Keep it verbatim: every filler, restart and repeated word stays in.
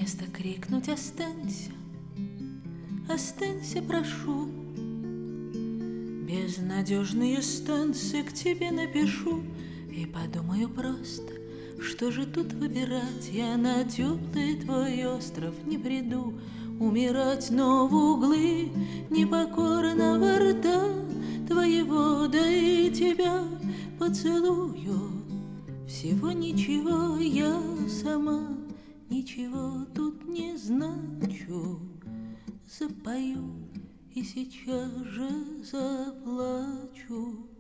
Вместо крикнуть «Останься, останься, прошу», безнадежные станции к тебе напишу. И подумаю просто, что же тут выбирать? Я на теплый твой остров не приду умирать, но в углы непокорного рта твоего, да и тебя поцелую. Всего ничего, я сама ничего тут не значу. Запою и сейчас же заплачу.